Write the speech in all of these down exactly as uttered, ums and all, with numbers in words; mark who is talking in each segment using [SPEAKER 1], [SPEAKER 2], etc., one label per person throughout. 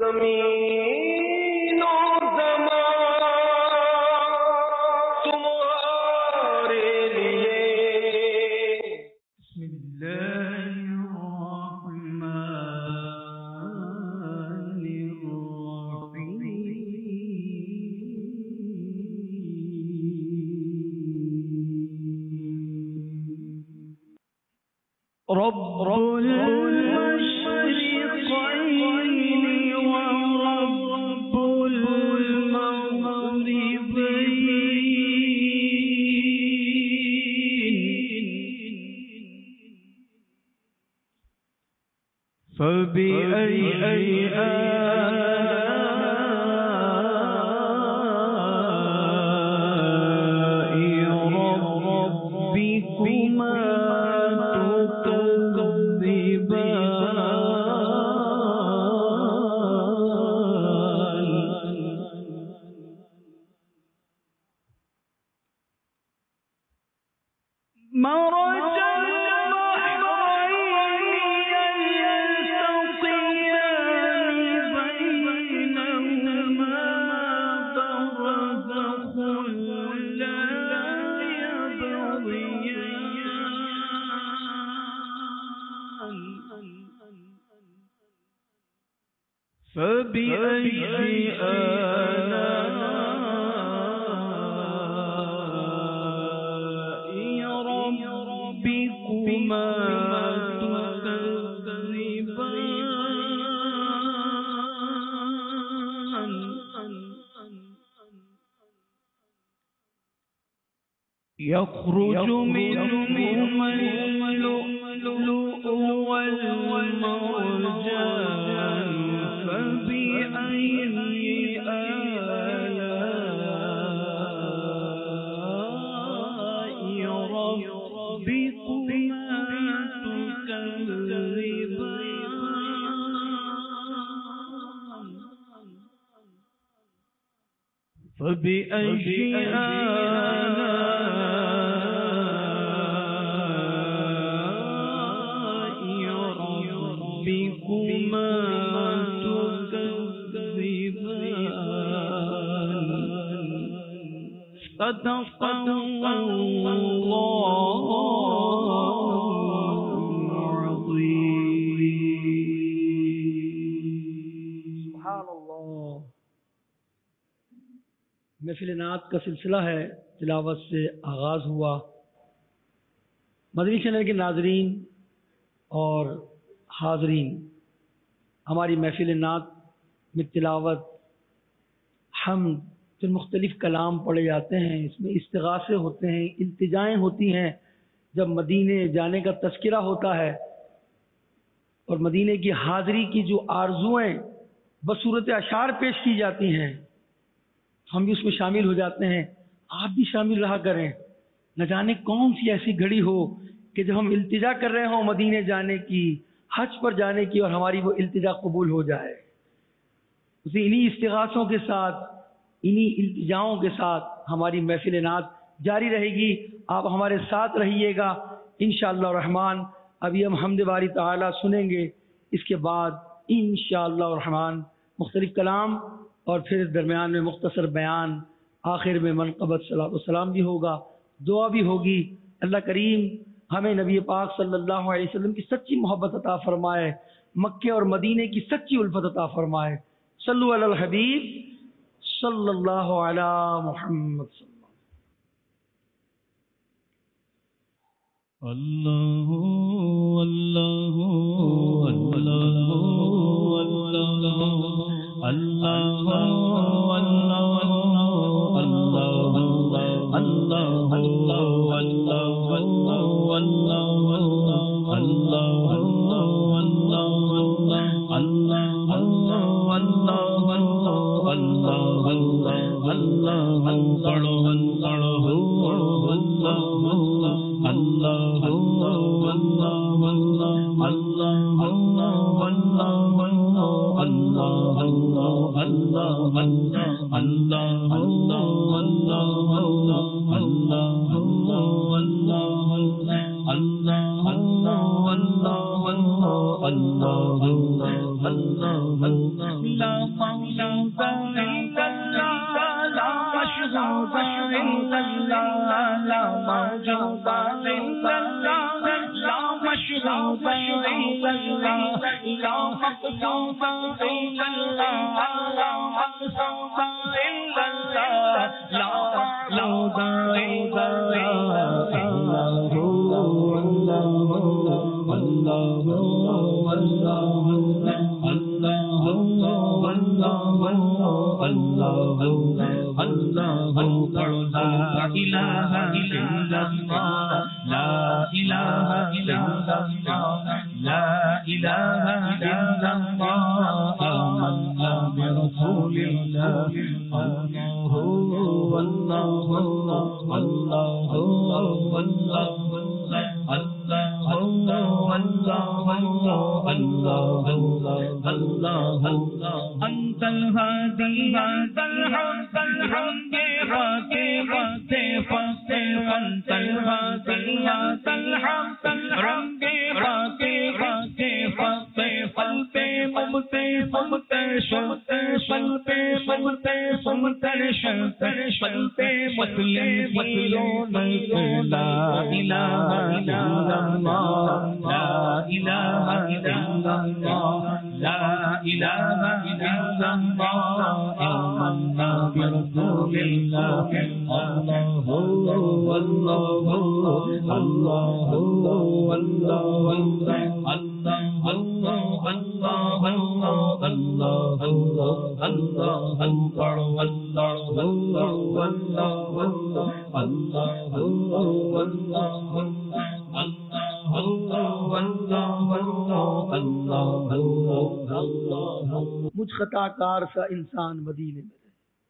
[SPEAKER 1] زمین و زمان تمہارے لیے. بسم اللہ الرحمن الرحیم. رب رب فبأي آلاء ربكما تكذبان. مرج فبأي آلاء ربكما تكذبان. يخرج منهما اللؤلؤ والمرجان. فبأي آلاء ربكما تكذبان. فبأي آلاء ربكما صدق الله العظيم. سبحان اللہ. محفل نعت کا سلسلہ ہے، تلاوت سے آغاز ہوا. مدنی چینل کے ناظرین اور حاضرین، ہماری محفل نعت میں تلاوت، حمد، پھر مختلف کلام پڑھے جاتے ہیں. اس میں استغاثے ہوتے ہیں، التجائیں ہوتی ہیں. جب مدینے جانے کا تذکرہ ہوتا ہے اور مدینے کی حاضری کی جو آرزوئیں بصورت اشعار پیش کی جاتی ہیں، ہم بھی اس میں شامل ہو جاتے ہیں. آپ بھی شامل رہا کریں. نہ جانے کون سی ایسی گھڑی ہو کہ جب ہم التجا کر رہے ہوں مدینے جانے کی، حج پر جانے کی، اور ہماری وہ التجا قبول ہو جائے. اسی انہی استغاثوں کے ساتھ، انہی التجاؤں کے ساتھ ہماری محفل نعت جاری رہے گی. آپ ہمارے ساتھ رہیے گا انشاءاللہ الرحمن. ابھی ہم حمد باری تعالی سنیں گے، اس کے بعد انشاءاللہ الرحمن مختلف کلام، اور پھر درمیان میں مختصر بیان، آخر میں منقبت صلاۃ والسلام بھی ہوگا، دعا بھی ہوگی. اللہ کریم ہمیں نبی پاک صلی اللہ علیہ وسلم کی سچی محبت عطا فرمائے، مکے اور مدینے کی سچی الفت عطا فرمائے. صلو علی الحبیب صلی اللہ علی محمد صلی اللہ
[SPEAKER 2] اللہ اللہ اللہ لا لا موجود إلا الله لا مشهود إلا الله لا موجود إلا الله لا مشهود إلا الله لا مقصود إلا الله لا مقصود إلا الله لا معبود إلا الله الله الله الله الله الله لا إله إلا الله لا إله إلا الله لا إله إلا الله آمنا برسول الله الله الله الله الله أنت الهادي أنت الحق الحق راكب فتح أنت الهادي أنت الحق الحق راكب فتح قلبي ممتي ممتي شمتي شمتي ممتي ممتي شمتي قلبي مسلم مسلم لا إله إلا الله لا إله إلا الله لا إله إلا الله آمنا برسول الله الله الله الله الله
[SPEAKER 1] مجھ خطا کار سا انسان مدینے میں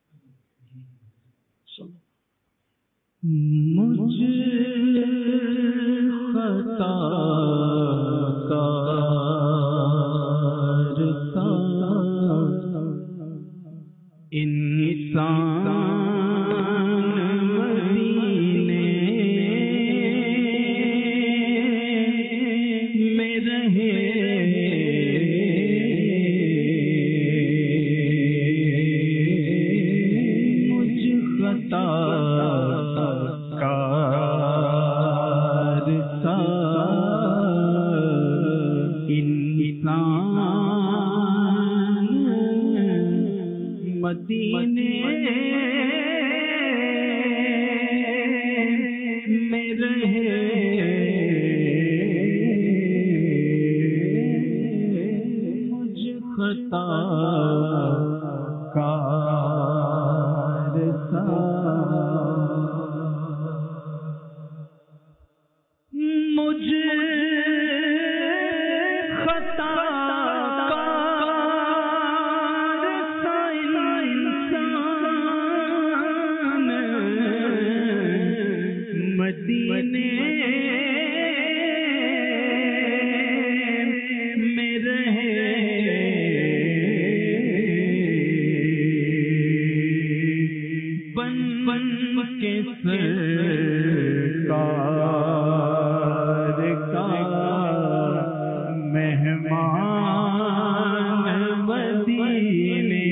[SPEAKER 2] مجھ خطا کار سا انسان مدینے میں رہے مجھ خطا کار سا انسان مدینے میں رہے مجھ خطا کار سا مجھ خطا کار سا انسان مدینے میں رہے بن بن کے سرکار کا مہمان مدینے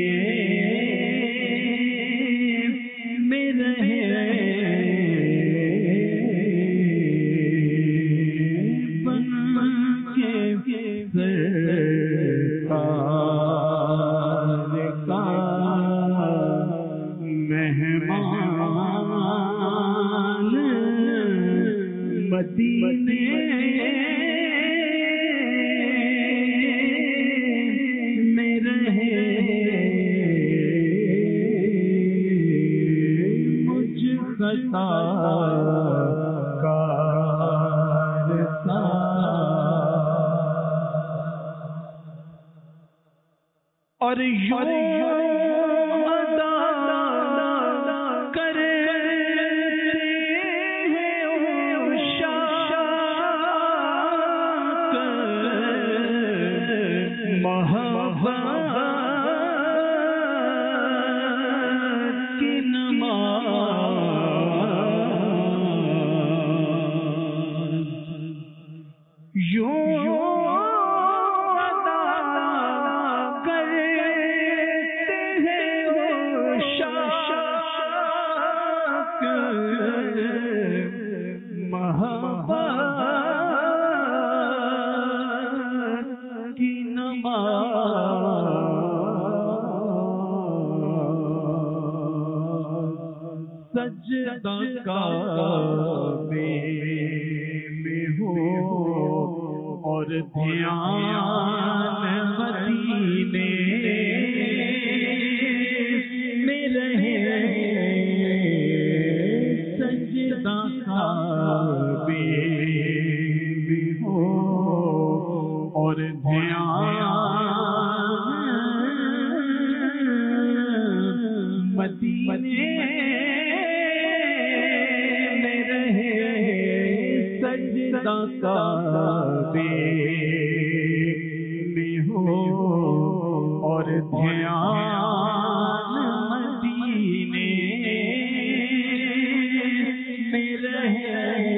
[SPEAKER 2] میں رہے بن کے سرکار کا مہمان مدینے میں رہے مجھ خطا کار سا اور یوں ادا کرتے ہیں عشاق محبت کی نماز یوں ادا کرتے سجدہ کعبے میں ہو اور دھیان مدینے میں رہے، سجدہ کعبے میں ہو اور دھیان مدینے میں رہے، سجدہ کعبے میں ہو اور دھیان مدینے میں رہے۔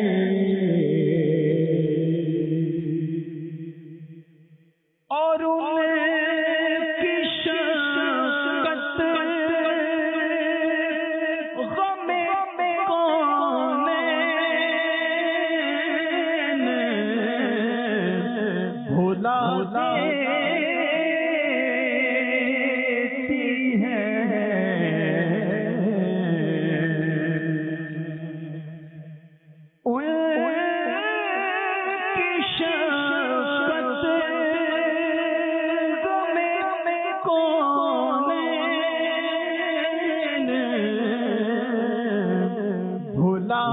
[SPEAKER 2] اور ان کی شفقت غم کونین بھلا دیتی ہے، ان کی شفقت غم کونین بھلا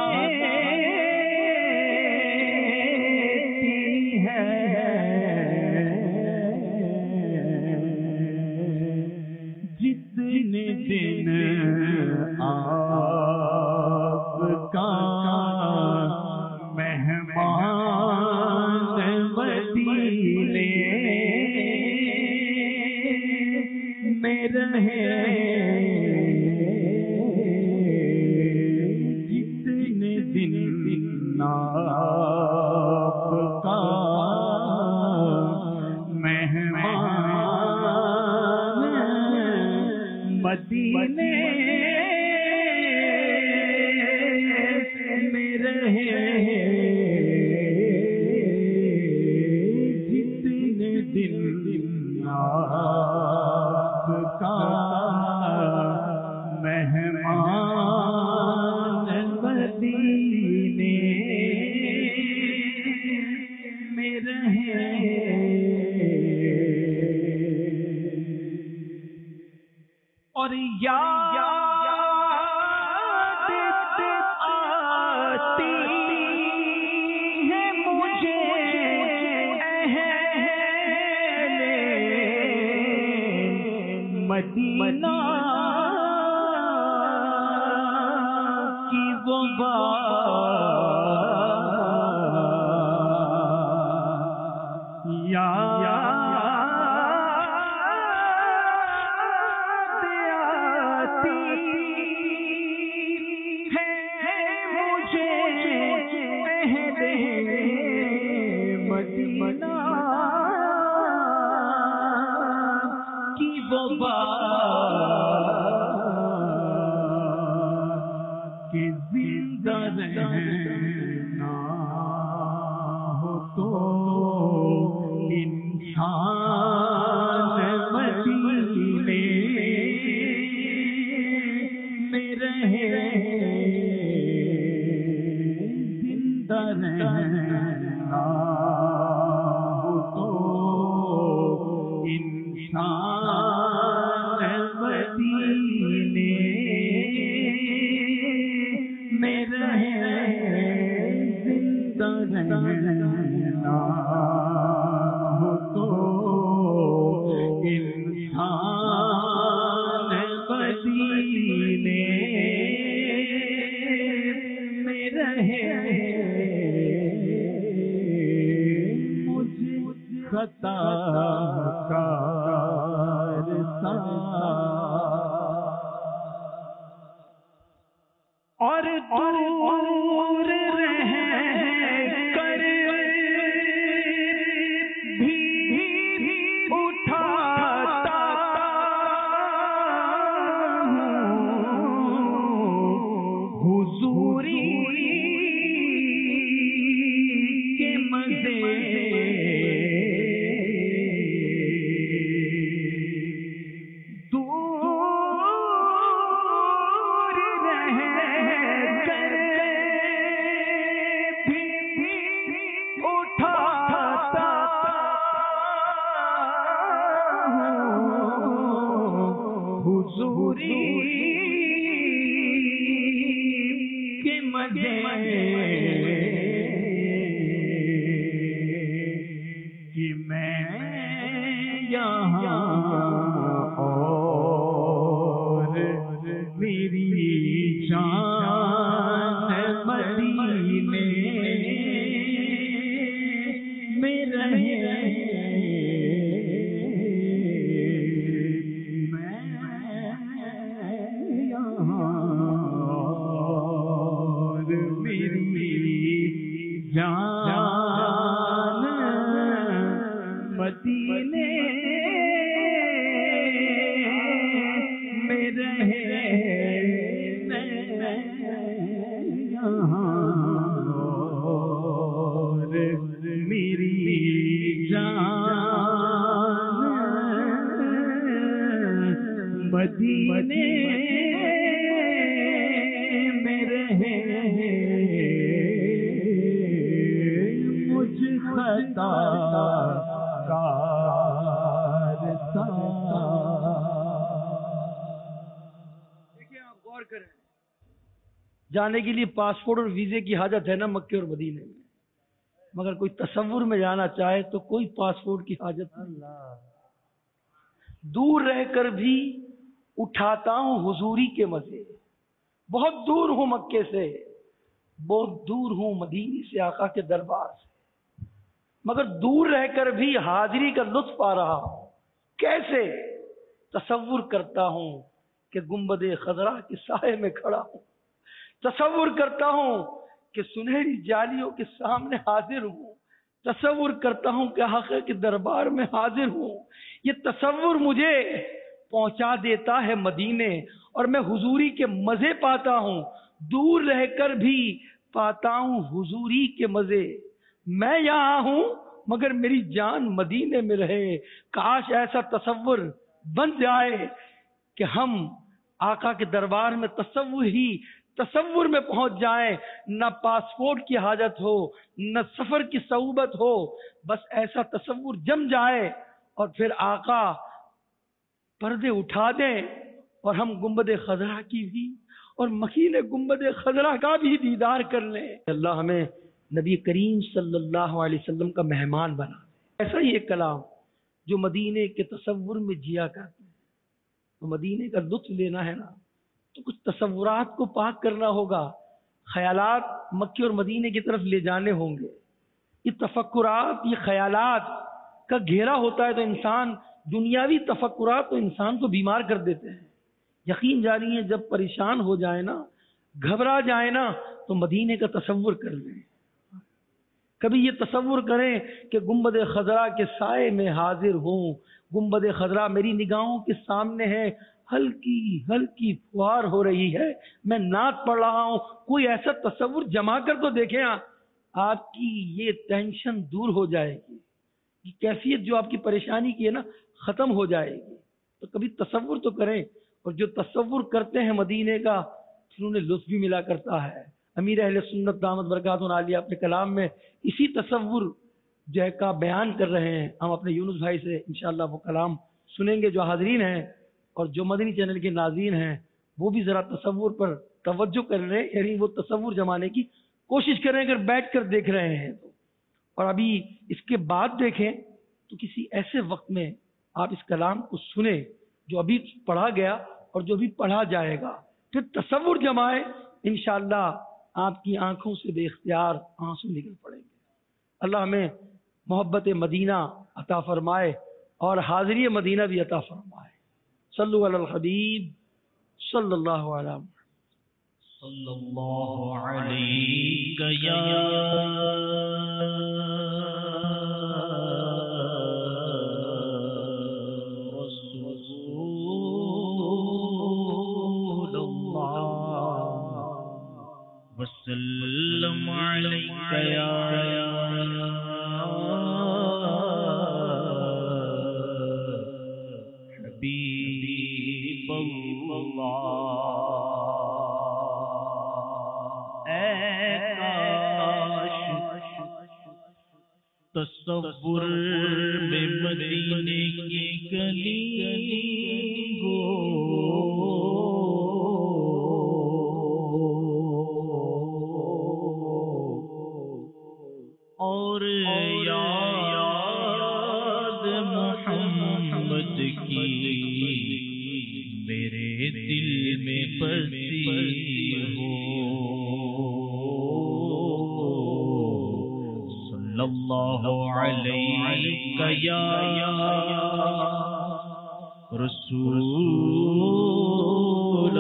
[SPEAKER 2] دیتی ہے، جتنے دن آپ کا مہمان مدینے میں رہے، جتنے دن آپ کا مہمان مدینے میں رہے، جتنے دن آپ کا مہمان مدینے میں رہے۔ اور یاد آتی ہے مجھے اہل مدینہ کی وہ بات، یاد مدینہ کی وہ بات کہ زندہ رہنا ہو تو انسان مدینے میں رہے، زندہ رہنا ہو تو انسان مدینے میں رہے، زندہ رہنا ہو تو انسان مدینے میں رہے۔ مجھے خطا کار سا اور دور رہ کر بھی اٹھاتا حضوری کے مزے، دور حضوری کے مزے کہ میں یہاں اور میری جان مدینے میں رہے میں یہاں اور میری جان مدینے میں رہے اور میری جان مدینے میں رہے مجھ خطا
[SPEAKER 1] دیکھیں آپ غور کریں، جانے کے لیے پاسپورٹ اور ویزے کی حاجت ہے نا مکے اور مدینے میں، مگر کوئی تصور میں جانا چاہے تو کوئی پاسپورٹ کی حاجت نہیں۔ دور رہ کر بھی اٹھاتا ہوں حضوری کے مزے، بہت دور ہوں مکے سے، بہت دور ہوں مدینے سے، آقا کے دربار سے، مگر دور رہ کر بھی حاضری کا لطف پا رہا ہوں۔ کیسے؟ تصور کرتا ہوں کہ گنبد خضرا کے سائے میں کھڑا ہوں، تصور کرتا ہوں کہ سنہری جالیوں کے سامنے حاضر ہوں، تصور کرتا ہوں کہ آقا کے دربار میں حاضر ہوں۔ یہ تصور مجھے پہنچا دیتا ہے مدینے اور میں حضوری کے مزے پاتا ہوں، دور رہ کر بھی پاتا ہوں حضوری کے مزے۔ میں یہاں ہوں مگر میری جان مدینے میں رہے۔ کاش ایسا تصور بن جائے کہ ہم آقا کے دربار میں تصور ہی تصور میں پہنچ جائیں، نہ پاسپورٹ کی حاجت ہو، نہ سفر کی صعوبت ہو، بس ایسا تصور جم جائے اور پھر آقا پردے اٹھا دیں اور ہم گنبد خضرا کی بھی اور مکین گنبد خضرا کا بھی دیدار کر لیں۔ اللہ ہمیں نبی کریم صلی اللہ علیہ وسلم کا مہمان بنا۔ ایسا ہی ایک کلام جو مدینے کے تصور میں جیا کرتے ہیں، تو مدینے کا لطف لینا ہے نا، تو کچھ تصورات کو پاک کرنا ہوگا، خیالات مکے اور مدینے کی طرف لے جانے ہوں گے۔ یہ تفکرات، یہ خیالات کا گھیرا ہوتا ہے تو انسان، دنیاوی تفکرات تو انسان کو بیمار کر دیتے ہیں۔ یقین جاری ہے جب پریشان ہو جائے نا، گھبرا جائے نا، تو مدینے کا تصور کر لیں۔ کبھی یہ تصور کریں کہ گنبد خضرا کے سائے میں حاضر ہوں، گنبد خضرا میری نگاہوں کے سامنے ہے، ہلکی ہلکی فوار ہو رہی ہے، میں نعت پڑھ رہا ہوں۔ کوئی ایسا تصور جما کر تو دیکھیں، آپ کی یہ ٹینشن دور ہو جائے گی، یہ کیفیت جو آپ کی پریشانی کی ہے نا ختم ہو جائے گی۔ تو کبھی تصور تو کریں، اور جو تصور کرتے ہیں مدینے کا پھر انہیں لطف بھی ملا کرتا ہے۔ امیر اہل سنت دامت برکاتہ عالیہ اپنے کلام میں اسی تصور جو ہے کا بیان کر رہے ہیں۔ ہم اپنے یونس بھائی سے انشاءاللہ وہ کلام سنیں گے۔ جو حاضرین ہیں اور جو مدنی چینل کے ناظرین ہیں وہ بھی ذرا تصور پر توجہ کر رہے ہیں، یعنی وہ تصور جمانے کی کوشش کریں اگر بیٹھ کر دیکھ رہے ہیں تو۔ اور ابھی اس کے بعد دیکھیں تو کسی ایسے وقت میں آپ اس کلام کو سنیں جو ابھی پڑھا گیا اور جو بھی پڑھا جائے گا، پھر تصور جمائیں، انشاءاللہ آپ کی آنکھوں سے بے اختیار آنسو نکل پڑیں گے۔ اللہ ہمیں محبت مدینہ عطا فرمائے اور حاضری مدینہ بھی عطا فرمائے۔ صلو علی الحبیب صلی اللہ علیہ وسلم۔
[SPEAKER 2] صلی اللہ علیہ یا رسول اللہ وسلم علیہ یا حبیب اللہ۔ اے کاش تصور میں مدینے کی گلی گو پسی ہو صلی اللہ علیہ یا رسول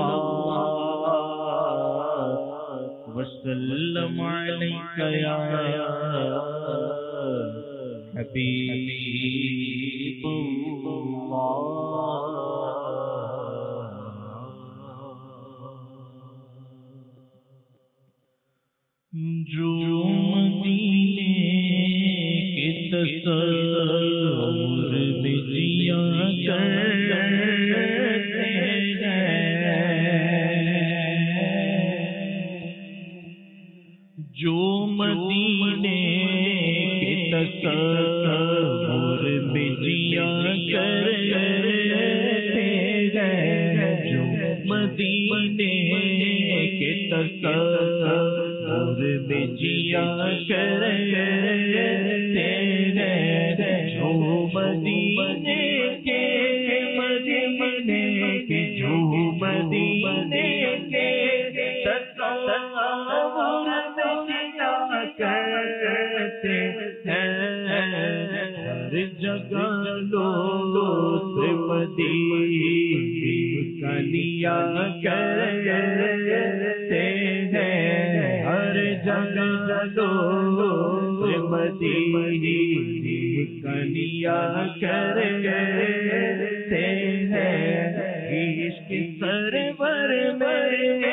[SPEAKER 2] اللہ وسلم علیک یا حبیب جو مدینے کے تصور میں جیا کرتے ہیں جو مدینے کے تصور میں جیا کرتے ہیں جو مدینے کے تصور اور میں جیا کرتے ہیں جو مدینے کے مدینے کے جو مدینے کے تصور میں جیا کرتے ہیں ہر جگہ لوگ مدینے کا لیا کرتے ہیں ہر جگہ لوگ مدینے کا لیا کرتے ہیں عشق سرور میں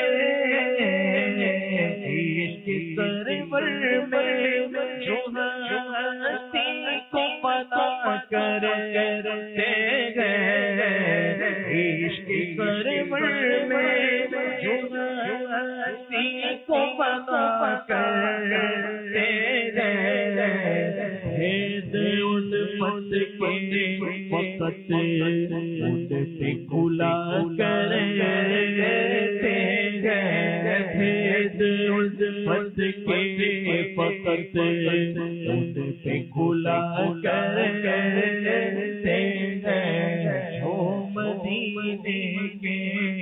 [SPEAKER 2] عشق سرور میں جو ہستی کو پتا کرتے ہیں عشق سرور میں جو ہستی کو پتا کرتے ہیں ان پت کے وقت ان سے کھلا کرتے ہیں اس پت کے وقت ان سے کھلا کرتے ہیں جو مدینے کے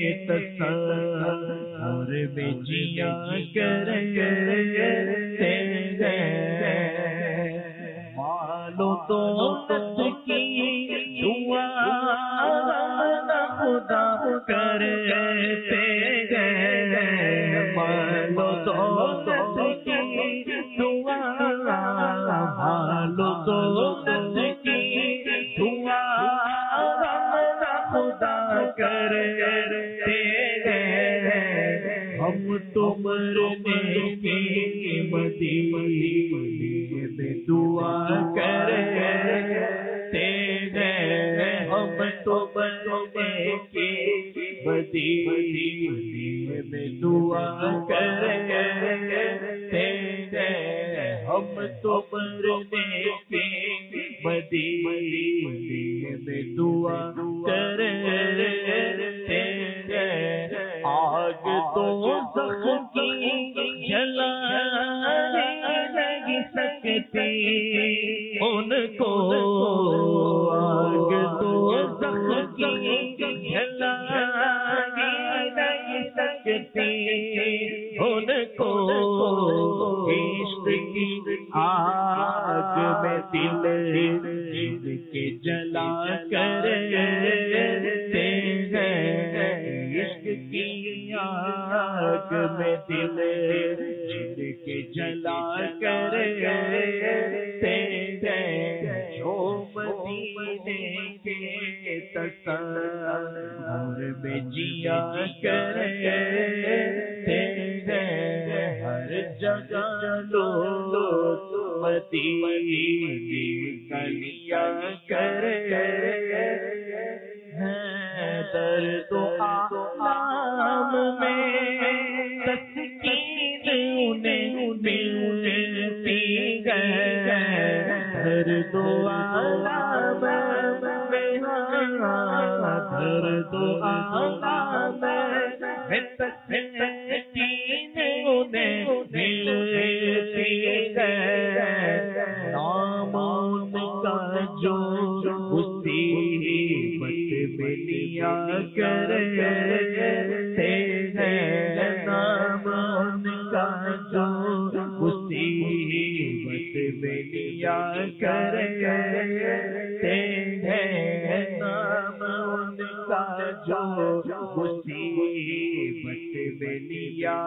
[SPEAKER 2] تصور میں جیا کرتے ہیں مالو تو کی دعا خدا کرتے ہیں مالو تو کی دعا مالو تو کی دعا خدا کرتے ہیں ہم تو مرنے کے مدینے میں دعا کرتے ہیں ہم تو مرنے کے مدینے میں دعا کرتے ہیں ہم تو مرنے کے مدینے میں دعا کرتے ہیں آگ تو زخم کی جلا نہیں سکتی ان کو آگ تو زخم کی جلا نہیں سکتی ان کو عشق کی آگ میں دل جن کے جلا کرتے ہیں عشق کی آگ میں دل جن کے جلا کرتے ہیں جو مدینے کے تصور میں جیا کرتے ہیں ہر جگہ لوگ مدینے کا لیا کرتے ہیں درد و آلام میں تسکین انہیں ملتی ہے درد و آلام میں درد و آلام میں تسکین انہیں ملتی ہے نام ان کا جو مصیبت میں لیا کرتے ہیں نام ان کا جو مصیبت میں لیا کرتے ہیں نام ان کا جو مصیبت میں لیا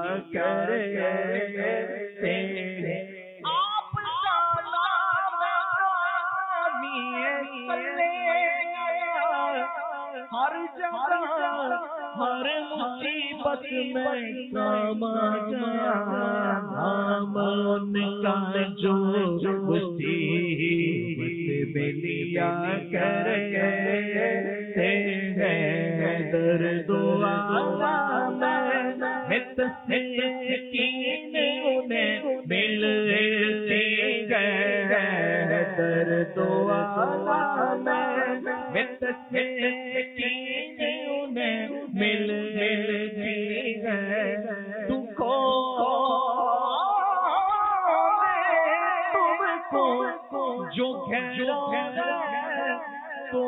[SPEAKER 2] کرتے ہیں آپ کا نام ہر جگہ ہر مصیبت میں کام نام ان کا جو مصیبت میں لیا کرتے ہیں درد و آلام میں تسکین انہیں ملتی ہے درد و آلام میں تسکین انہیں ملتی ہے دکھوں جو گھیرا ہے تو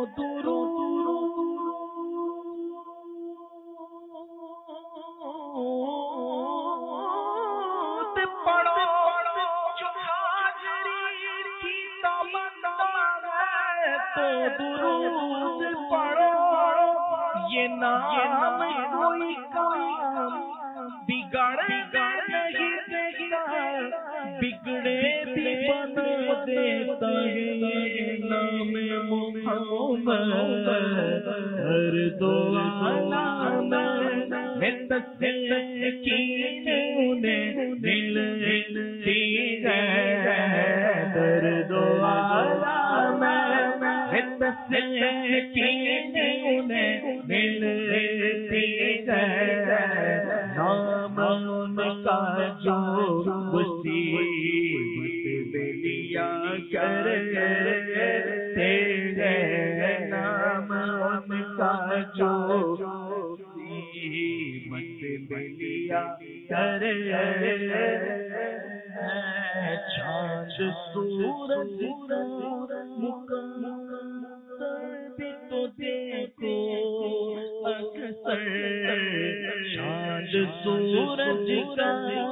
[SPEAKER 2] درود پڑھو جو حاضری کی تمنا ہے تو درود پڑھو یہ نام کوئی کام بگڑ نہیں دیتا بگڑے بھی بنا دیتا ہے نام محمد ہر دو عالم میں تسکین انہیں ملتی ہے درد و عالم میں تسکین انہیں ملتی ہے نام ان کا جو مصیبت میں لیا کرتے ہیں نام ان کا جو مصیبت میں لیا کرتے ہیں چاند سورج کا مقدر بھی تو دیکھو اکثر چاند سورج کا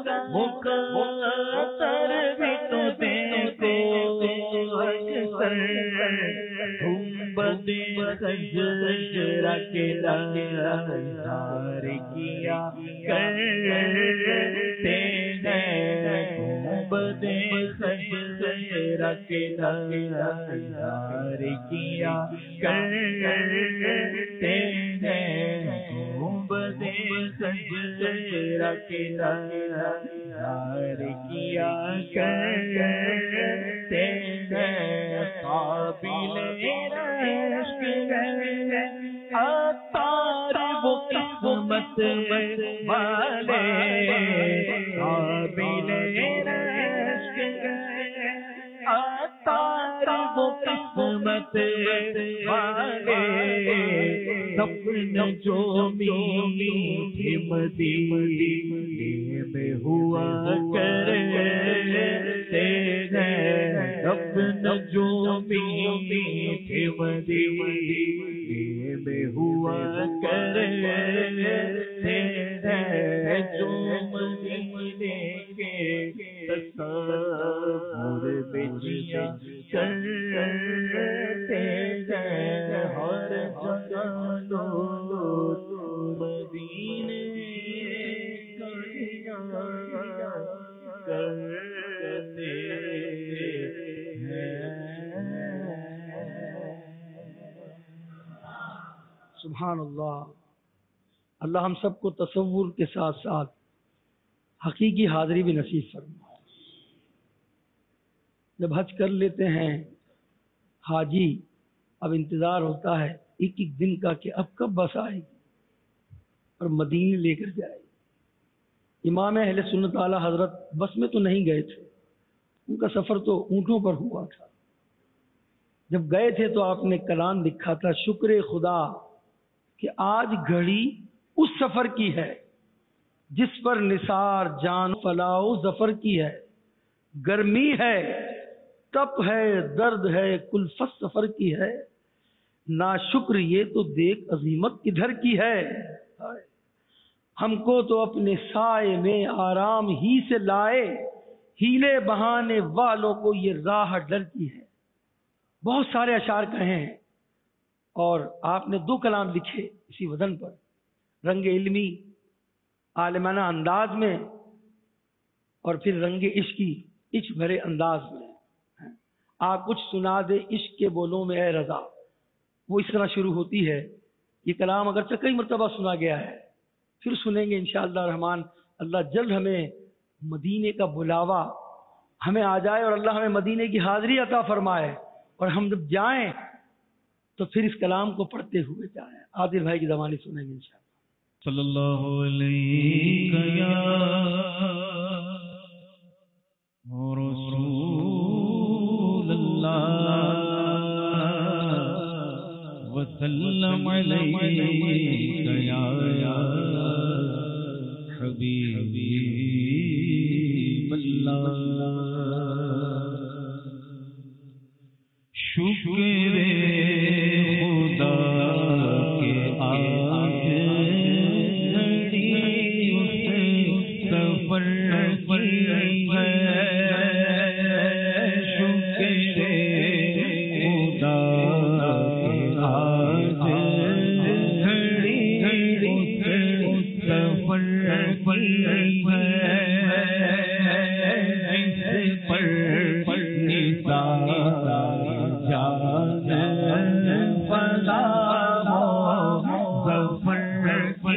[SPEAKER 2] مقدر بھی تو دیکھو اکثر گنبد خضرا کے انتظار کیا کرتے ہیں گنبد خضرا کے انتظار کیا کرتے ہیں گنبد خضرا کے انتظار کیا کرتے ہیں قابل رشک ہے عطار وہ قسمت والے قابل رشک ہے عطار وہ قسمت والے سپنے جو میٹھے مدینے میں ہوا کرتے ہیں اپنا جو میٹھے مدینے میں ہوا کرتے ہیں جو مدینے کے تصور میں جیا کرتے ہیں ہر جگہ لوگ مدینے کا کرتے ہیں
[SPEAKER 1] سبحان اللہ اللہ ہم سب کو تصور کے ساتھ ساتھ حقیقی حاضری بھی نصیب فرمائے جب حج کر لیتے ہیں حاجی اب انتظار ہوتا ہے ایک ایک دن کا کہ اب کب بس آئے گی اور مدینے لے کر جائے گی امام اہل سنت اعلیٰ حضرت بس میں تو نہیں گئے تھے ان کا سفر تو اونٹوں پر ہوا تھا جب گئے تھے تو آپ نے کلام لکھا تھا شکر خدا کہ آج گھڑی اس سفر کی ہے جس پر نثار جان فلاح و ظفر کی ہے گرمی ہے تپ ہے درد ہے کلفت سفر کی ہے ناشکر یہ تو دیکھ عظیمت کدھر کی ہے، ہم کو تو اپنے سائے میں آرام ہی سے لائے، ہیلے بہانے والوں کو یہ راہ ڈرتی ہے۔ بہت سارے اشعار کہے ہیں اور آپ نے دو کلام لکھے اسی وزن پر، رنگ علمی عالمانہ انداز میں اور پھر رنگ عشقی عشق بھرے انداز میں۔ آپ کچھ سنا دے عشق کے بولوں میں اے رضا، وہ اس طرح شروع ہوتی ہے۔ یہ کلام اگرچہ کئی مرتبہ سنا گیا ہے، پھر سنیں گے انشاءاللہ الرحمن۔ اللہ جلد ہمیں مدینے کا بلاوا ہمیں آ جائے اور اللہ ہمیں مدینے کی حاضری عطا فرمائے، اور ہم جب جائیں تو پھر اس کلام کو پڑھتے ہوئے جائیں۔ عادل بھائی کی زبانی سنیں گے انشاءاللہ۔
[SPEAKER 2] صلی اللہ علیہ یا رسول اللہ وسلم علیہ یا حبیب اللہ۔ شکر خدا کے آج سفر پر ہے، شکر خدا کے آج سفر پر ہے، اس پر نثار جان فدا ظفر پر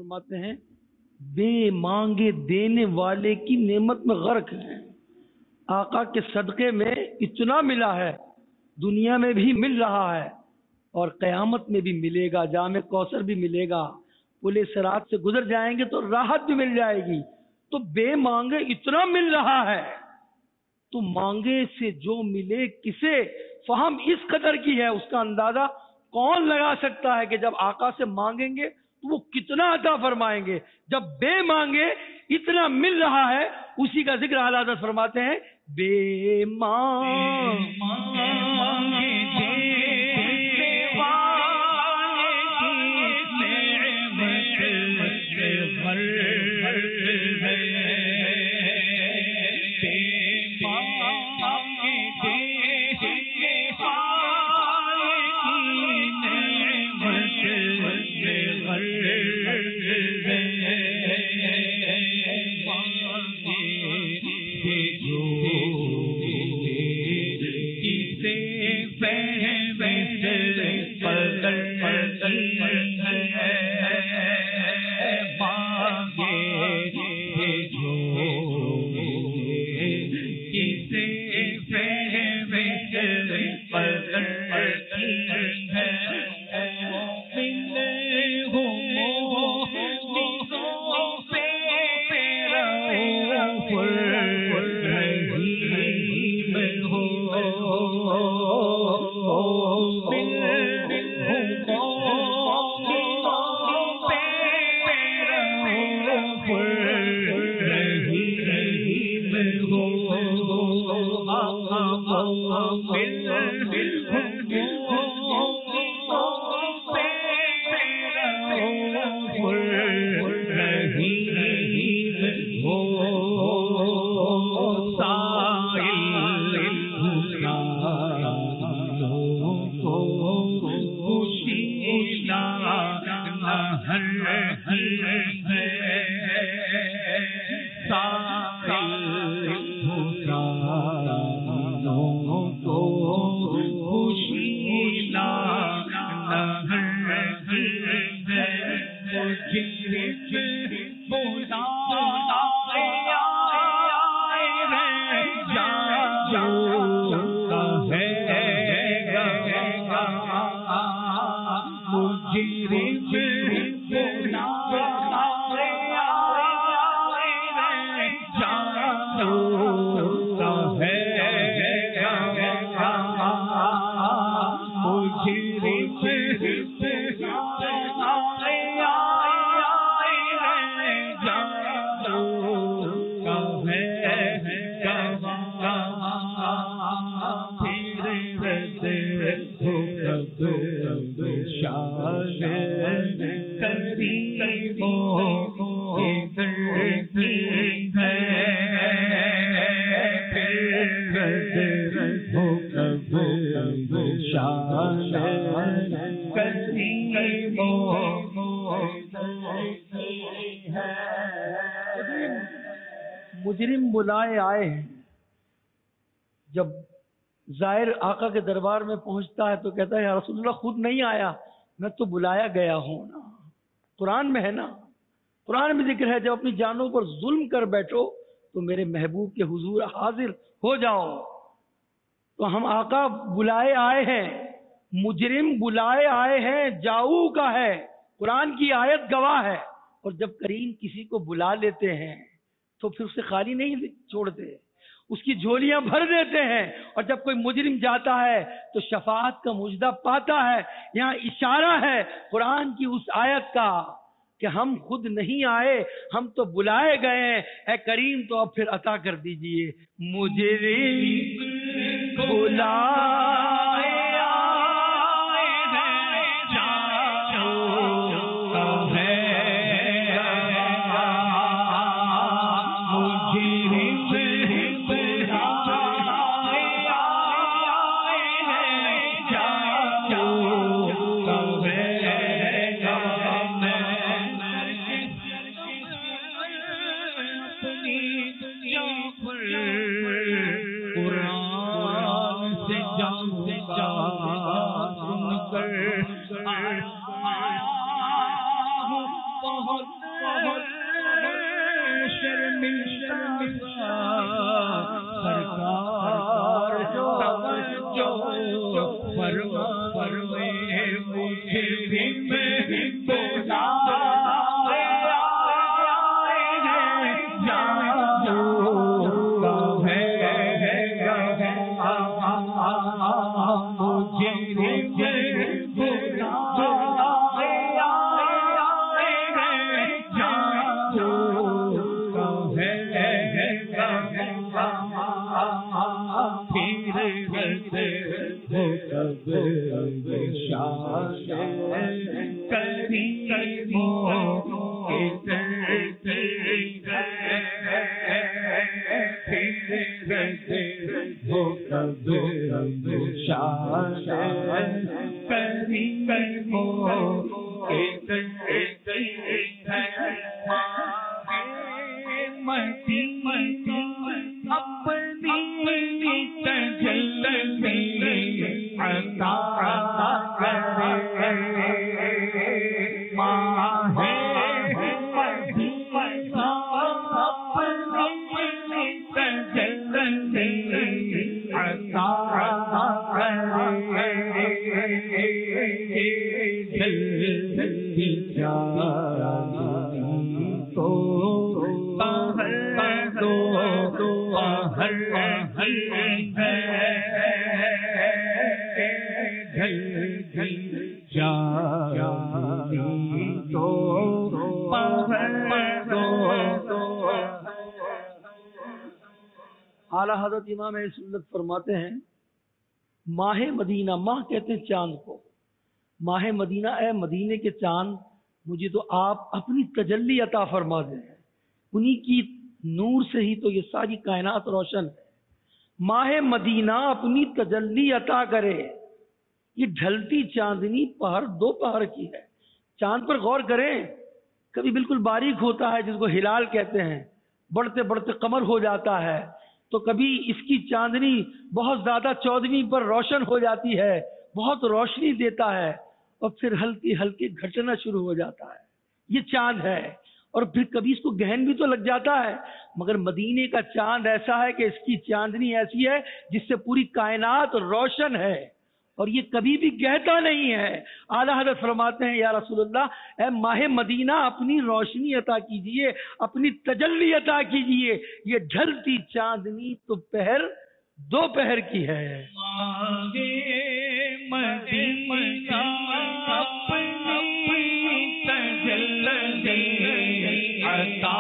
[SPEAKER 1] فرماتے ہیں بے مانگے دینے والے کی نعمت میں غرق ہیں. آقا کے صدقے میں اتنا ملا ہے، دنیا میں بھی مل رہا ہے اور قیامت میں بھی ملے گا. جام کوثر بھی ملے گا، پل صراط سے گزر جائیں گے تو راحت بھی مل جائے گی. تو بے مانگے اتنا مل رہا ہے، تو مانگے سے جو ملے کسے فہم اس قدر کی ہے، اس کا اندازہ کون لگا سکتا ہے کہ جب آقا سے مانگیں گے تو وہ کتنا عطا فرمائیں گے. جب بے مانگے اتنا مل رہا ہے، اسی کا ذکر اعلیٰ حضرت فرماتے ہیں بے مانگے مجرم بلائے آئے ہیں. جب زائر آقا کے دربار میں پہنچتا ہے تو کہتا ہے یا رسول اللہ خود نہیں آیا، میں تو بلایا گیا ہوں نا. قرآن میں ہے نا، قرآن میں ذکر ہے جب اپنی جانوں پر ظلم کر بیٹھو تو میرے محبوب کے حضور حاضر ہو جاؤ. تو ہم آقا بلائے آئے ہیں، مجرم بلائے آئے ہیں، جاؤ کا ہے، قرآن کی آیت گواہ ہے. اور جب کریم کسی کو بلا لیتے ہیں تو پھر اسے خالی نہیں چھوڑتے، اس کی جھولیاں بھر دیتے ہیں. اور جب کوئی مجرم جاتا ہے تو شفاعت کا مجدہ پاتا ہے. یہاں اشارہ ہے قرآن کی اس آیت کا کہ ہم خود نہیں آئے، ہم تو بلائے گئے ہیں. اے کریم تو اب پھر عطا کر دیجئے. مجرم بلائے بہت
[SPEAKER 2] شرمندہ سرکار توجہ فرما فرمائے مجھے بھی بلا
[SPEAKER 1] اعلیٰ حضرت امام سنت فرماتے ہیں ماہ مدینہ، ماہ کہتے ہیں چاند کو، ماہ مدینہ اے مدینے کے چاند مجھے تو آپ اپنی تجلی عطا فرما دیں، انہی کی نور سے ہی تو یہ ساری کائنات روشن ہے۔ ماہ مدینہ اپنی تجلی عطا کرے، یہ ڈھلتی چاندنی پہر دو پہر کی ہے۔ چاند پر غور کریں، کبھی بالکل باریک ہوتا ہے جس کو ہلال کہتے ہیں، بڑھتے بڑھتے قمر ہو جاتا ہے، تو کبھی اس کی چاندنی بہت زیادہ چودھویں پر روشن ہو جاتی ہے، بہت روشنی دیتا ہے، اور پھر ہلکی ہلکی گھٹنا شروع ہو جاتا ہے۔ یہ چاند ہے، اور پھر کبھی اس کو گہن بھی تو لگ جاتا ہے، مگر مدینے کا چاند ایسا ہے کہ اس کی چاندنی ایسی ہے جس سے پوری کائنات روشن ہے، اور یہ کبھی بھی کہتا نہیں ہے۔ اعلیٰ حضرت فرماتے ہیں یا رسول اللہ اے ماہ مدینہ اپنی روشنی عطا کیجئے، اپنی تجلی عطا کیجئے، یہ ڈھلتی چاندنی تو پہر دو پہر کی ہے۔
[SPEAKER 2] ماہ مدینہ اپنی تجلی عطا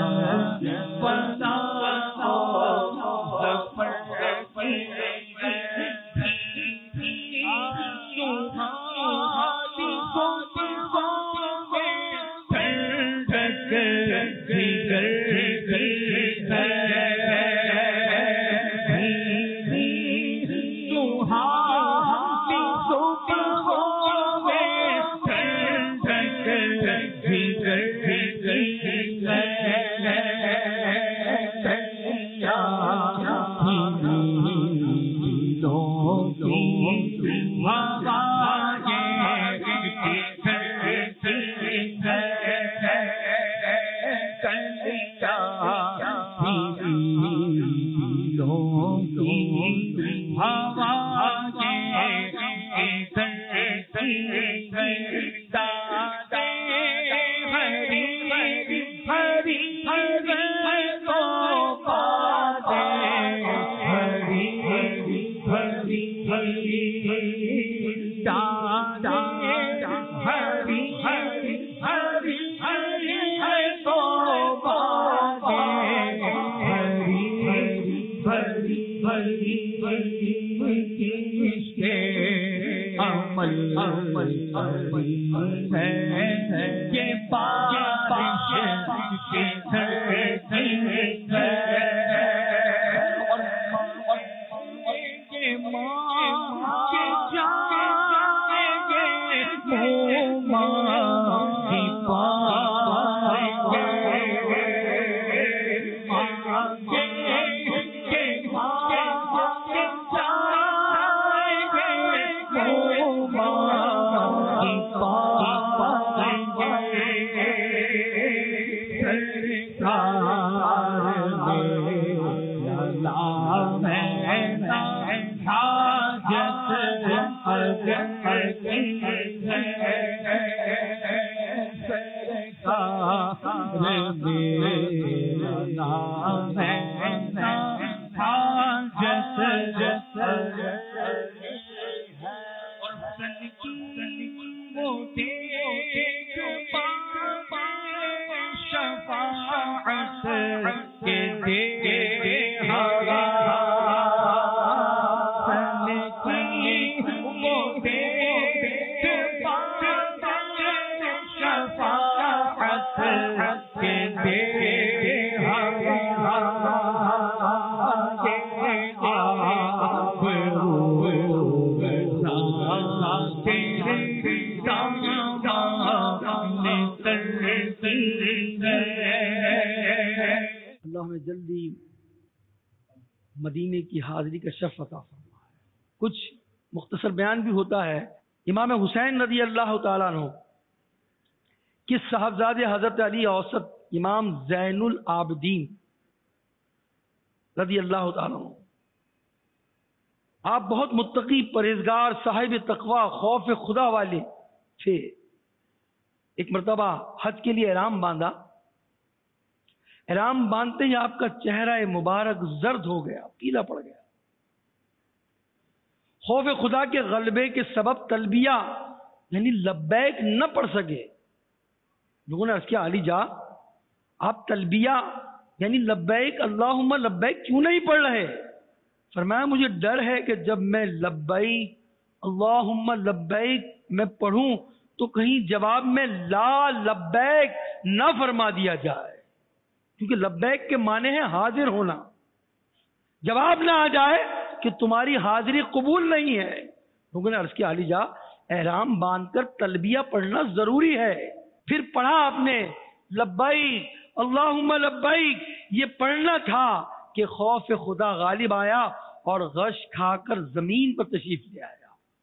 [SPEAKER 1] ہے جلدی مدینے کی حاضری کا شرف عطا فرمائے۔ کچھ مختصر بیان بھی ہوتا ہے۔ امام حسین رضی اللہ تعالیٰ عنہ کس صاحبزادے حضرت علی اوسط امام زین العابدین رضی اللہ تعالیٰ عنہ، آپ بہت متقی، پرہیزگار، صاحب تقوی، خوف خدا والے تھے۔ ایک مرتبہ حج کے لیے احرام باندھا، احرام باندھتے ہی آپ کا چہرہ مبارک زرد ہو گیا، پیلا پڑ گیا۔ خوف خدا کے غلبے کے سبب تلبیہ یعنی لبیک نہ پڑھ سکے۔ لوگوں نے عرض کیا علی جا آپ تلبیہ یعنی لبیک اللہم لبیک کیوں نہیں پڑھ رہے؟ فرمایا مجھے ڈر ہے کہ جب میں لبیک اللہم لبیک میں پڑھوں تو کہیں جواب میں لا لبیک نہ فرما دیا جائے، کیونکہ لبیک کے معنی ہے حاضر ہونا، جواب نہ آ جائے کہ تمہاری حاضری قبول نہیں ہے۔ لوگوں نے عرض کیا علی جا احرام باندھ کر تلبیہ پڑھنا ضروری ہے۔ پھر پڑھا آپ نے لبیک اللہم لبیک، یہ پڑھنا تھا کہ خوف خدا غالب آیا اور غش کھا کر زمین پر تشریف لے آیا۔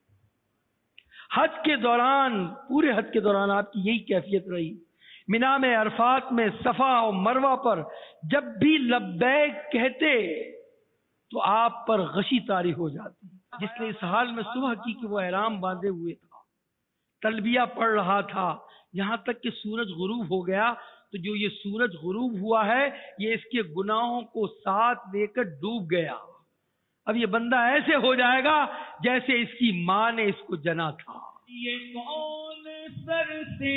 [SPEAKER 1] حج کے دوران، پورے حج کے دوران آپ کی یہی کیفیت رہی۔ مینا میں، عرفات میں، صفا اور مروہ پر جب بھی لبیک کہتے تو آپ پر غشی طاری ہو جاتی، جس نے اس حال میں صبح کی کہ وہ احرام باندھے ہوئے تھا، تلبیہ پڑھ رہا تھا، یہاں تک کہ سورج غروب ہو گیا۔ تو جو یہ سورج غروب ہوا ہے یہ اس کے گناہوں کو ساتھ لے کر ڈوب گیا۔ اب یہ بندہ ایسے ہو جائے گا جیسے اس کی ماں نے اس کو جنا تھا۔
[SPEAKER 2] یہ کون سر سے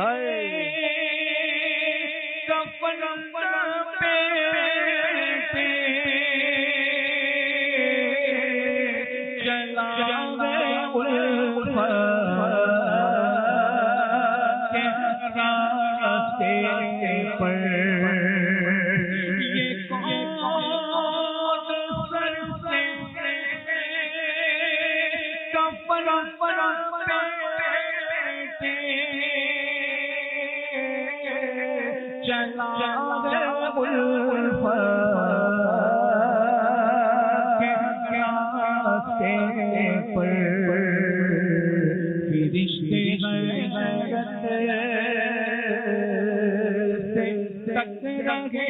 [SPEAKER 2] کفن پہ چلا پر فرشتے غیرت سے تک رہے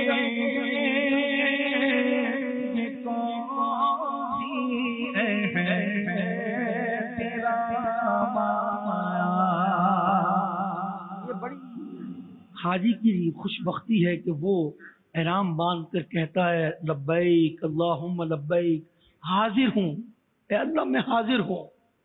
[SPEAKER 2] یہ کون ہے تیرا مایا.
[SPEAKER 1] یہ بڑی حاجی کی خوش بختی ہے کہ وہ احرام باندھ کر کہتا ہے لبیک اللہم لبیک، حاضر ہوں اے اللہ میں حاضر ہوں.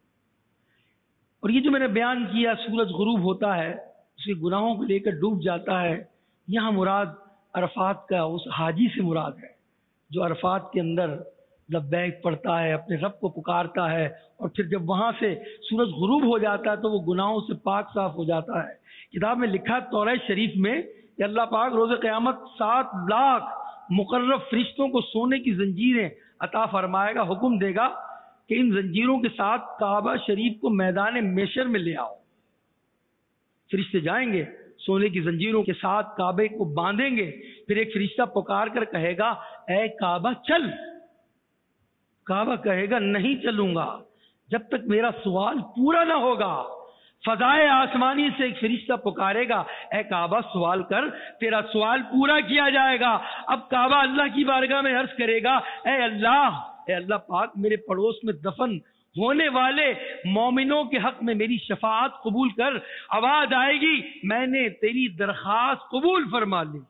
[SPEAKER 1] اور یہ جو میں نے بیان کیا سورج غروب ہوتا ہے اس کے گناہوں کو لے کر ڈوب جاتا ہے، یہاں مراد عرفات کا اس حاجی سے مراد ہے جو عرفات کے اندر لبیک پڑھتا ہے، اپنے رب کو پکارتا ہے، اور پھر جب وہاں سے سورج غروب ہو جاتا ہے تو وہ گناہوں سے پاک صاف ہو جاتا ہے. کتاب میں لکھا توریت شریف میں کہ اللہ پاک روز قیامت سات لاکھ مقرب فرشتوں کو سونے کی زنجیریں عطا فرمائے گا، حکم دے گا کہ ان زنجیروں کے ساتھ کعبہ شریف کو میدان محشر میں لے آؤ. فرشتے جائیں گے سونے کی زنجیروں کے ساتھ کعبے کو باندھیں گے، پھر ایک فرشتہ پکار کر کہے گا اے کعبہ چل. کعبہ کہے گا نہیں چلوں گا جب تک میرا سوال پورا نہ ہوگا. فضائے آسمانی سے ایک فرشتہ پکارے گا اے کعبہ سوال کر، تیرا سوال پورا کیا جائے گا. اب کعبہ اللہ کی بارگاہ میں عرض کرے گا اے اللہ اے اللہ پاک میرے پڑوس میں دفن ہونے والے مومنوں کے حق میں میری شفاعت قبول کر. آواز آئے گی میں نے تیری درخواست قبول فرما لی.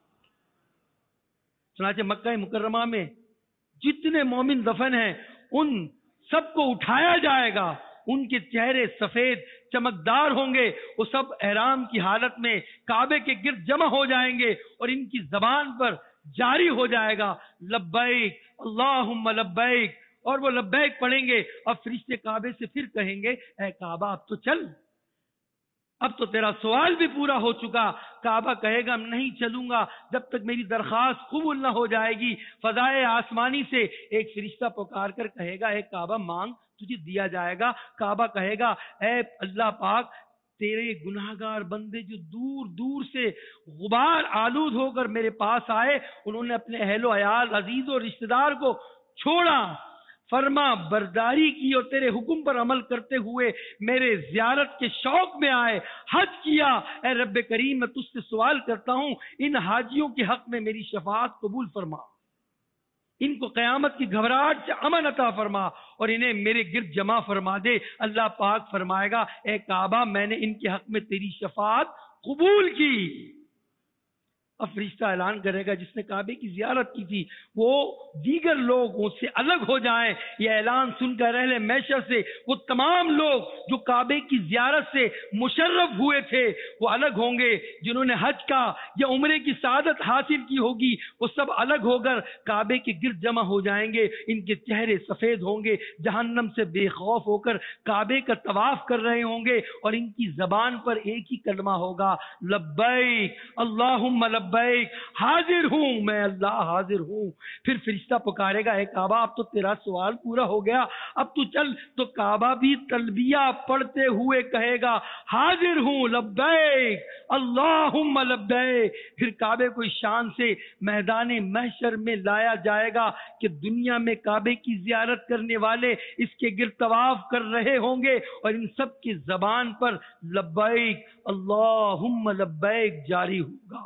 [SPEAKER 1] چنانچہ مکہ مکرمہ میں جتنے مومن دفن ہیں ان سب کو اٹھایا جائے گا، ان کے چہرے سفید چمکدار ہوں گے، وہ سب احرام کی حالت میں کعبے کے گرد جمع ہو جائیں گے اور ان کی زبان پر جاری ہو جائے گا لبیک اللہم لبیک، اور وہ لبیک پڑھیں گے. اور فرشتے کعبے سے پھر کہیں گے اے کعبہ اب تو چل، اب تو تیرا سوال بھی پورا ہو چکا. کعبہ کہے گا نہیں چلوں گا جب تک میری درخواست قبول نہ ہو جائے گی. فضائے آسمانی سے ایک فرشتہ پکار کر کہے گا اے کعبہ مانگ تجھے دیا جائے گا. کعبہ کہے گا اے اللہ پاک تیرے گناہگار بندے جو دور دور سے غبار آلود ہو کر میرے پاس آئے، انہوں نے اپنے اہل و عیال عزیز و رشتہ دار کو چھوڑا، فرما برداری کی اور تیرے حکم پر عمل کرتے ہوئے میرے زیارت کے شوق میں آئے، حج کیا. اے رب کریم میں تجھ سے سوال کرتا ہوں ان حاجیوں کے حق میں میری شفاعت قبول فرما، ان کو قیامت کی گھبراہٹ سے امن عطا فرما اور انہیں میرے گرد جمع فرما دے. اللہ پاک فرمائے گا اے کعبہ میں نے ان کے حق میں تیری شفاعت قبول کی. اب فرشتہ اعلان کرے گا جس نے کعبے کی زیارت کی تھی وہ دیگر لوگوں سے الگ ہو جائیں. یہ اعلان سن کر اہل محشر سے وہ تمام لوگ جو کعبے کی زیارت سے مشرف ہوئے تھے وہ الگ ہوں گے. جنہوں نے حج کا یا عمرے کی سعادت حاصل کی ہوگی وہ سب الگ ہو کر کعبے کے گرد جمع ہو جائیں گے. ان کے چہرے سفید ہوں گے، جہنم سے بے خوف ہو کر کعبے کا طواف کر رہے ہوں گے اور ان کی زبان پر ایک ہی کلمہ ہوگا لبیک اللہم لبیک، حاضر ہوں میں اللہ حاضر ہوں. پھر فرشتہ پکارے گا اے کعبہ اب تو تیرا سوال پورا ہو گیا، اب تو چل. تو کعبہ بھی تلبیہ پڑھتے ہوئے کہے گا حاضر ہوں لبیک اللہم لبیک. پھر کعبے کو اس شان سے میدان محشر میں لایا جائے گا کہ دنیا میں کعبے کی زیارت کرنے والے اس کے گرد طواف کر رہے ہوں گے اور ان سب کی زبان پر لبیک اللہم لبیک جاری ہوگا.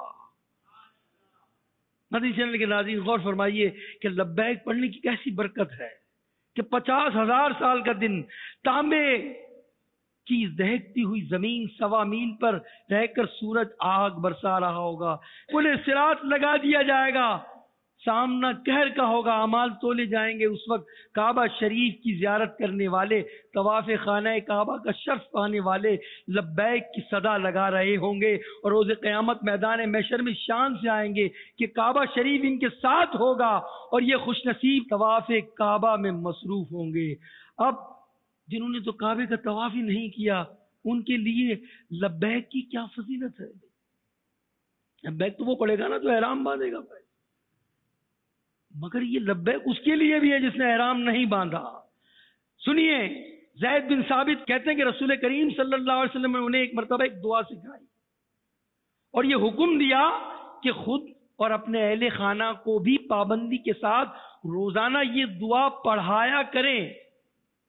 [SPEAKER 1] مدنی چینل کے ناظرین غور فرمائیے کہ لبیک پڑھنے کی کیسی برکت ہے کہ پچاس ہزار سال کا دن تانبے کی دہکتی ہوئی زمین سوا میل پر رہ کر سورج آگ برسا رہا ہوگا، پل صراط لگا دیا جائے گا، سامنا قہر کا ہوگا، اعمال تولے جائیں گے. اس وقت کعبہ شریف کی زیارت کرنے والے، طواف خانہ کعبہ کا شرف پانے والے لبیک کی صدا لگا رہے ہوں گے اور روز قیامت میدان محشر میں شان سے آئیں گے کہ کعبہ شریف ان کے ساتھ ہوگا اور یہ خوش نصیب طواف کعبہ میں مصروف ہوں گے. اب جنہوں نے تو کعبے کا طواف ہی نہیں کیا ان کے لیے لبیک کی کیا فضیلت ہے؟ لبیک تو وہ پڑے گا نا جو احرام باندھے گا، مگر یہ لبیک اس کے لیے بھی ہے جس نے احرام نہیں باندھا. سنیے زید بن ثابت کہتے ہیں کہ رسول کریم صلی اللہ علیہ وسلم نے انہیں ایک مرتبہ ایک دعا سکھائی اور یہ حکم دیا کہ خود اور اپنے اہل خانہ کو بھی پابندی کے ساتھ روزانہ یہ دعا پڑھایا کریں.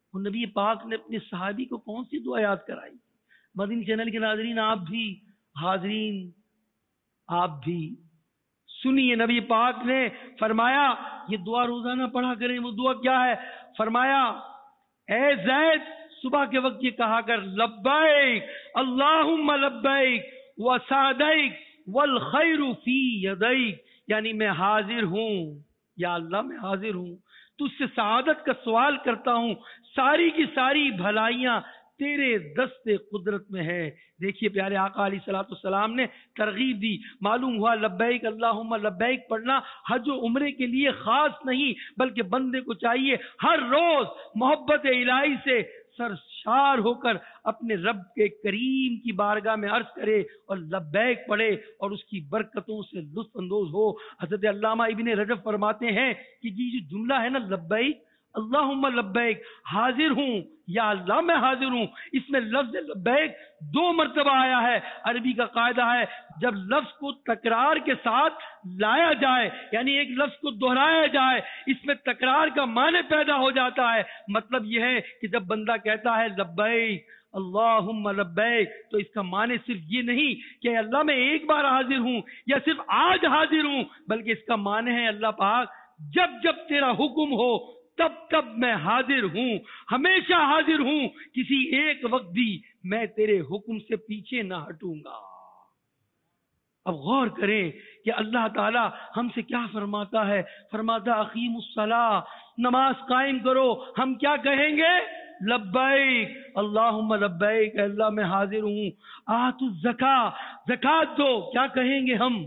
[SPEAKER 1] اور نبی پاک نے اپنے صحابی کو کون سی دعا یاد کرائی؟ مدنی چینل کے ناظرین، آپ بھی حاضرین آپ بھی سنیے، نبی پاک نے فرمایا یہ دعا روزانہ پڑھا کریں۔ وہ دعا کیا ہے؟ فرمایا اے زید صبح کے وقت یہ کہا کر لبیک اللہم لبیک وسعدیک والخیر فی یدیک، یعنی میں حاضر ہوں یا اللہ میں حاضر ہوں، تجھ سے سعادت کا سوال کرتا ہوں، ساری کی ساری بھلائیاں تیرے دست قدرت میں ہے۔ دیکھیے پیارے آقا علیہ الصلوۃ والسلام نے ترغیب دی، معلوم ہوا لبیک اللہم لبیک پڑھنا حج و عمرے کے لیے خاص نہیں، بلکہ بندے کو چاہیے ہر روز محبت الہی سے سرشار ہو کر اپنے رب کے کریم کی بارگاہ میں عرض کرے اور لبیک پڑھے اور اس کی برکتوں سے لطف اندوز ہو۔ حضرت علامہ ابن رجب فرماتے ہیں کہ یہ جو جملہ ہے نا لبیک اللہم لبیک، حاضر ہوں یا اللہ میں حاضر ہوں، اس میں لفظ لبیک دو مرتبہ آیا ہے۔ عربی کا قاعدہ ہے جب لفظ کو تکرار کے ساتھ لایا جائے، یعنی ایک لفظ کو دہرایا جائے، اس میں تکرار کا معنی پیدا ہو جاتا ہے۔ مطلب یہ ہے کہ جب بندہ کہتا ہے لبیک اللہم لبیک، تو اس کا معنی صرف یہ نہیں کہ اللہ میں ایک بار حاضر ہوں یا صرف آج حاضر ہوں، بلکہ اس کا معنی ہے اللہ پاک جب جب تیرا حکم ہو تب تب میں حاضر ہوں، ہمیشہ حاضر ہوں، کسی ایک وقت بھی میں تیرے حکم سے پیچھے نہ ہٹوں گا۔ اب غور کریں کہ اللہ تعالی ہم سے کیا فرماتا ہے۔ فرماتا اقیم الصلاۃ، نماز قائم کرو۔ ہم کیا کہیں گے؟ لبیک اللہم لبیک، اللہ میں حاضر ہوں۔ آت الزکاۃ، زکات دو، کیا کہیں گے ہم؟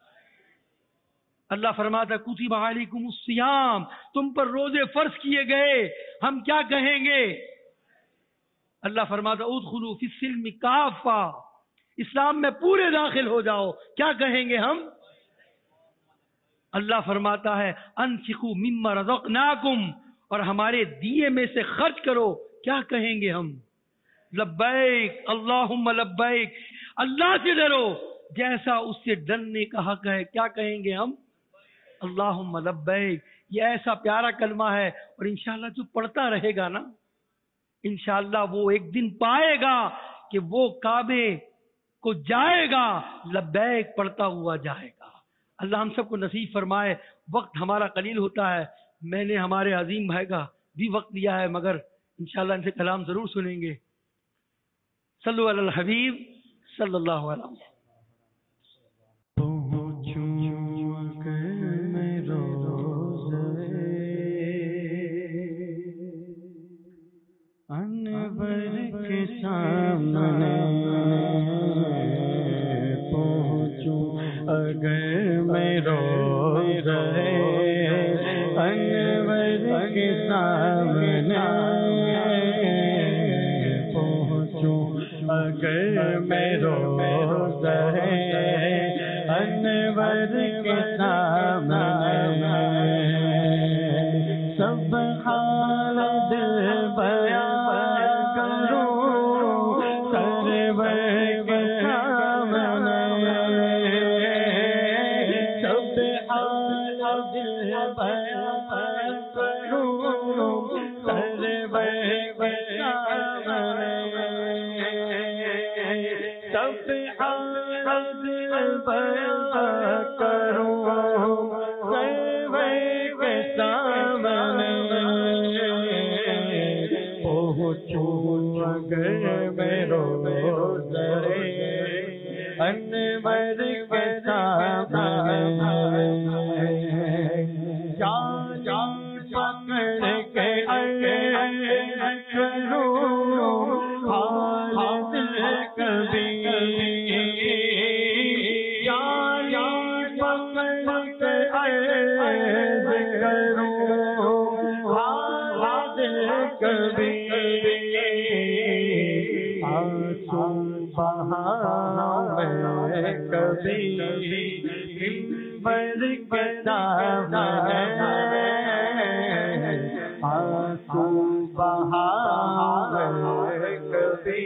[SPEAKER 1] اللہ فرماتا کتب علیکم الصیام، تم پر روزے فرض کیے گئے، ہم کیا کہیں گے؟ اللہ فرماتا ادخلوا فی السلم کافہ، اسلام میں پورے داخل ہو جاؤ، کیا کہیں گے ہم؟ اللہ فرماتا ہے انفقوا مما رزقناکم، اور ہمارے دیے میں سے خرچ کرو، کیا کہیں گے ہم؟ لبیک اللہم لبیک، اللہ سے ڈرو جیسا اس سے ڈرنے کا حق ہے، کیا کہیں گے ہم؟ اللہم لبیک۔ یہ ایسا پیارا کلمہ ہے، اور انشاءاللہ جو پڑھتا رہے گا نا، انشاءاللہ وہ ایک دن پائے گا کہ وہ کعبے کو جائے گا، لبیک پڑھتا ہوا جائے گا۔ اللہ ہم سب کو نصیب فرمائے۔ وقت ہمارا قلیل ہوتا ہے، میں نے ہمارے عظیم بھائی کا بھی وقت لیا ہے، مگر انشاءاللہ ان سے کلام ضرور سنیں گے۔ صلو علی الحبیب صلی اللہ علیہ وسلم۔
[SPEAKER 2] اگر میں روز انور کے سامنے پہنچوں، اگر میں روز انور کے سامنے سب حال دل بیان کروں، سرور کے سامنے سب حال دل بیان کروں، سرور کے سامنے سب حال دل بیان کروں، سرور کے سامنے پہنچوں، اگر میں روز انور کے سامنے جان جان پکڑ کے عرض کروں، حال دل کبھی جان جان پکڑ کے عرض کروں، حال دل کبھی آنسو بہاؤں میں کبھی ممبر کے سامنے، آنسو بہاؤں میں کبھی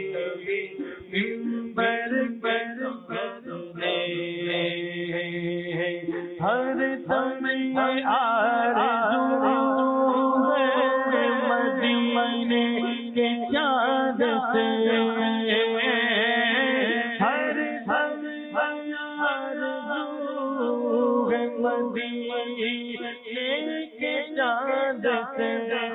[SPEAKER 2] ممبر کے سامنے، ہر دم یہ آرزو ہے مدینے چاند سے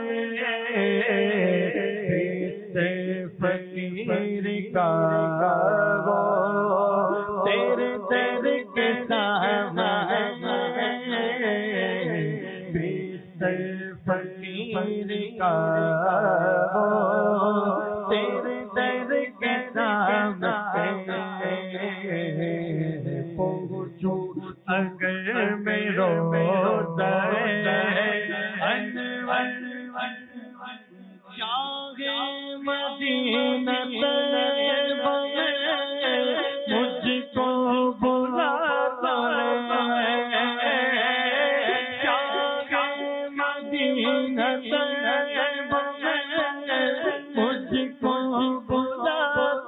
[SPEAKER 2] فقیر کا وہ تیرے در کے سامنے فقیر کا وہ تیرے در کے سامنے پہنچو اگر میں روزہ انور شاہ مدینہ طیبہ مجھ کو بلا شاہ مدینہ طیبہ مجھ کو بلا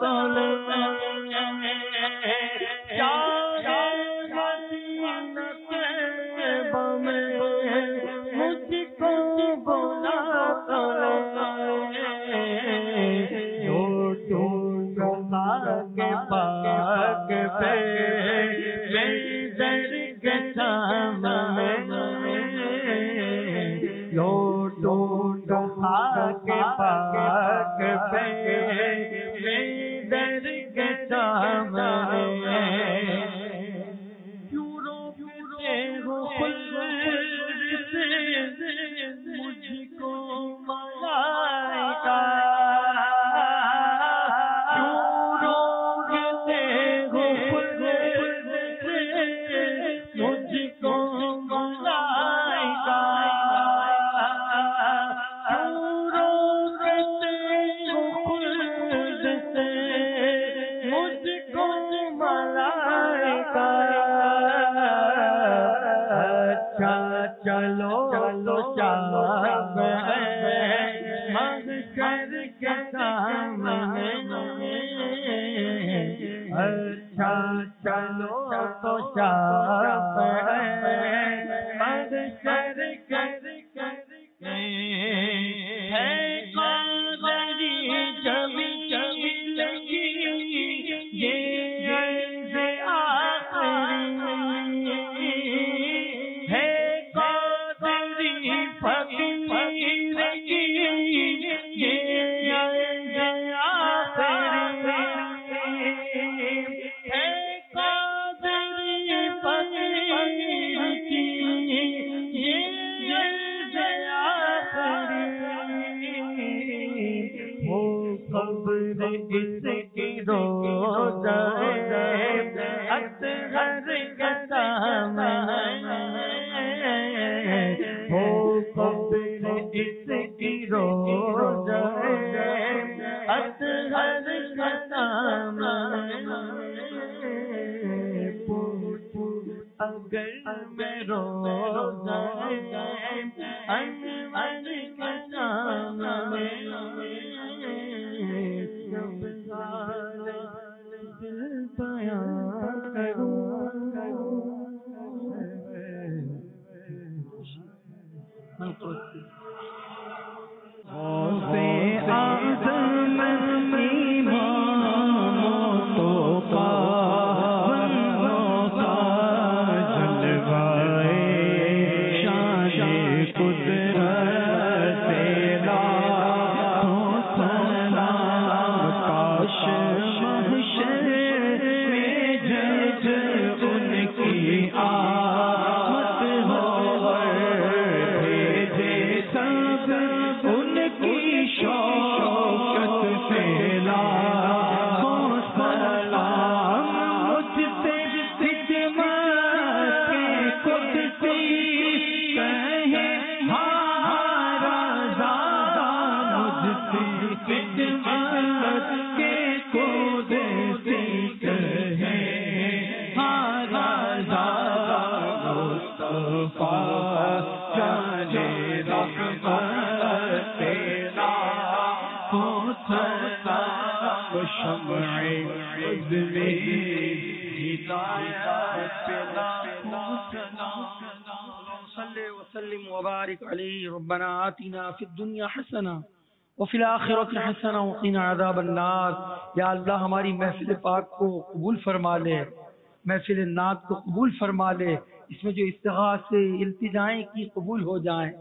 [SPEAKER 1] وسلم وبارك عليه ربنا آتنا في الدنيا حسنة وفي الآخرة حسنة وقنا عذاب النار. یا اللہ ہماری محفل پاک کو قبول فرما لے، محفل نعت کو قبول فرما لے، اس میں جو استغاثے التجائیں کی قبول ہو جائیں.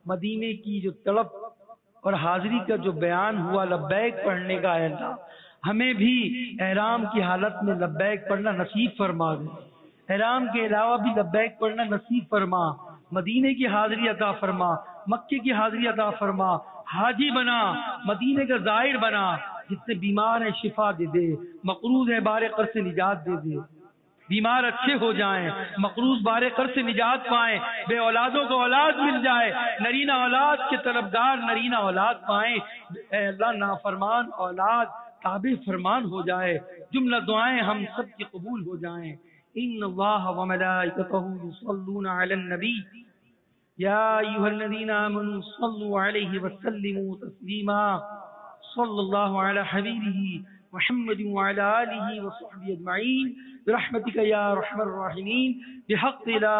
[SPEAKER 1] مدینے کی جو طلب اور حاضری کا جو بیان ہوا لبیک پڑھنے کا، ہے اللہ ہمیں بھی احرام کی حالت میں لبیک پڑھنا نصیب فرما دے، احرام کے علاوہ بھی لبیک پڑھنا نصیب فرما، مدینے کی حاضری عطا فرما، مکے کی حاضری عطا فرما، حاجی بنا، مدینے کا زائر بنا، جتنے بیمار ہیں شفا دے دے، مقروض ہے بار قرض سے نجات دے دے، بیمار اچھے ہو جائیں، مقروض بار قرض سے نجات پائیں، بے اولادوں کو اولاد مل جائے، نرینہ اولاد کے طلبگار نرینہ اولاد پائیں، اے اللہ نافرمان اولاد تابع فرمان ہو جائے، جملہ دعائیں ہم سب کی قبول ہو جائیں۔ ان اللہ وملائکتہ یصلون علی النبی یا ایھا الذین آمنوا صلوا علیہ وسلموا تسلیما، صلی اللہ علی حبیبہ محمد وعلى آله وصحبه اجمعین برحمتک یا ارحم الراحمین بحق لا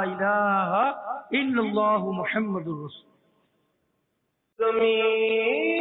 [SPEAKER 1] الہ الا اللہ محمد الرسول۔
[SPEAKER 2] زمین